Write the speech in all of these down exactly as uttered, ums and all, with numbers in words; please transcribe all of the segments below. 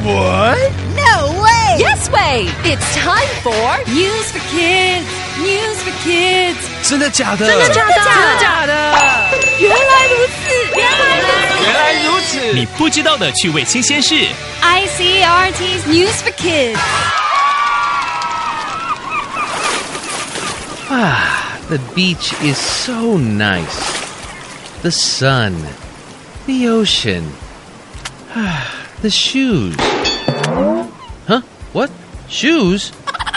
What? No way! Yes way! It's time for News for Kids! News for Kids! 真的假的？ 真的假的？ 真的假的？ 原来如此！原来如此！ 原来如此！ 你不知道的趣味新鲜事 I C R T's News for Kids! Ah, the beach is so nice. The sun, the ocean, the shoes. Huh? What? Shoes?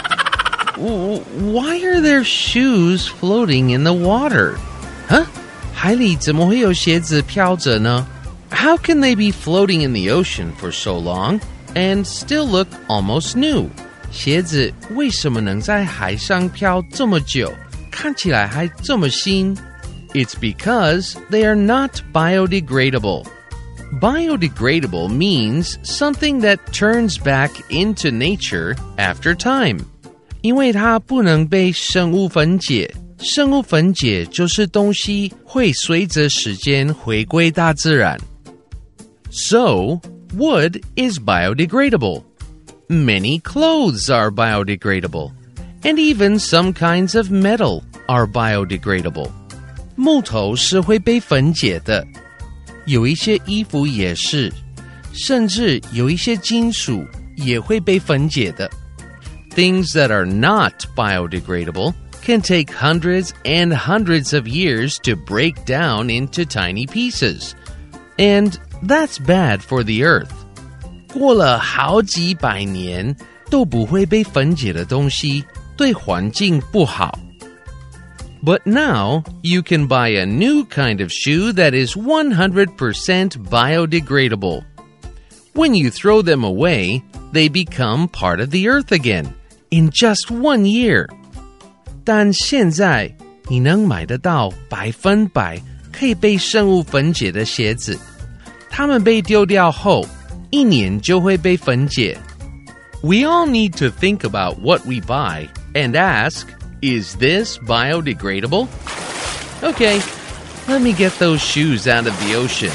Why are there shoes floating in the water? Huh? 海里怎么会有鞋子飘着呢? How can they be floating in the ocean for so long and still look almost new? 鞋子为什么能在海上飘这么久，看起来还这么新？ It's because they are not biodegradable. Biodegradable means something that turns back into nature after time. 因为它不能被生物分解，生物分解就是东西会随着时间回归大自然。So, wood is biodegradable. Many clothes are biodegradable. And even some kinds of metal are biodegradable. 木头是会被分解的，有一些衣服也是，甚至有一些金属也会被分解的。Things that are not biodegradable can take hundreds and hundreds of years to break down into tiny pieces. And that's bad for the earth. 过了好几百年都不会被分解的东西，对环境不好。But now, you can buy a new kind of shoe that is one hundred percent biodegradable. When you throw them away, they become part of the earth again, in just one year. 但现在，你能买得到百分百可以被生物分解的鞋子，它们被丢掉后，一年就会被分解。We all need to think about what we buy and ask,Is this biodegradable? Okay, let me get those shoes out of the ocean.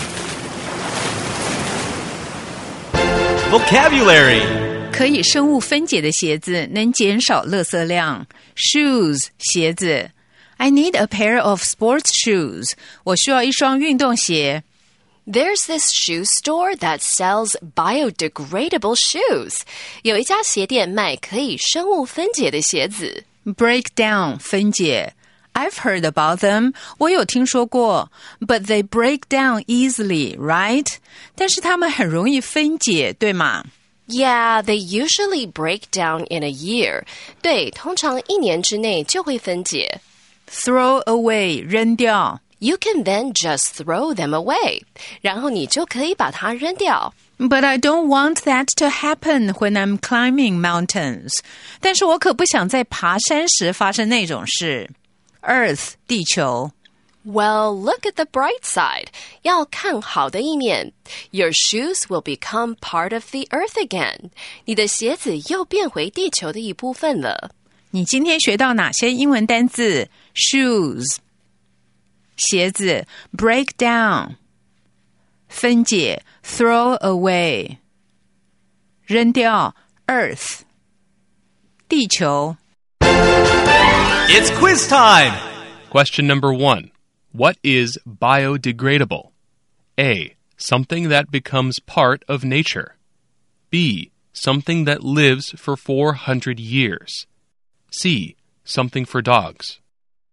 Vocabulary 可以生物分解的鞋子能减少垃圾量。Shoes 鞋子。I need a pair of sports shoes. 我需要一双运动鞋。 There's this shoe store that sells biodegradable shoes. 有一家鞋店卖可以生物分解的鞋子。 Break down 分解 I've heard about them 我有听说过 But they break down easily, right? 但是它们很容易分解，对吗？ Yeah, they usually break down in a year. 对，通常一年之内就会分解。 Throw away 扔掉 You can then just throw them away. 然后你就可以把它扔掉。 But I don't want that to happen when I'm climbing mountains. 但是我可不想在爬山时发生那种事。Earth 地球。 Well, look at the bright side. 要看好的一面。Your shoes will become part of the earth again. 你的鞋子又变回地球的一部分了。 你今天学到哪些英文单字？ Shoes 鞋子 Break down 分解 Throw away 扔掉 Earth 地球 It's quiz time! Question number one. What is biodegradable? A. Something that becomes part of nature. B. Something that lives for four hundred years. C. Something for dogs.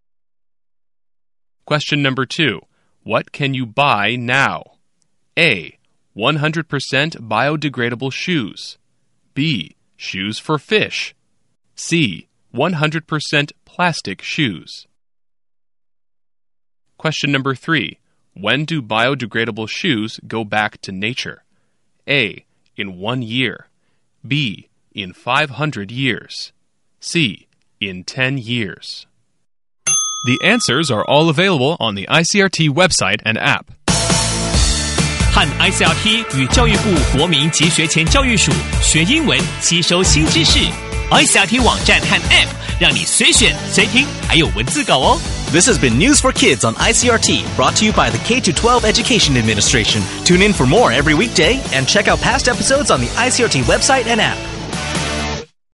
Question number two. What can you buy now? A. one hundred percent biodegradable shoes. B. Shoes for fish. C. one hundred percent plastic shoes. Question number three. When do biodegradable shoes go back to nature? A. In one year. B. In five hundred years. C. In ten years. The answers are all available on the I C R T website and app. 和 I C R T 与教育部国民及学前教育署学英文，吸收新知识。I C R T 网站和 App 让你随选随听，还有文字稿哦。 This has been News for Kids on I C R T, brought to you by the K through twelve Education Administration. Tune in for more every weekday and check out past episodes on the I C R T website and app.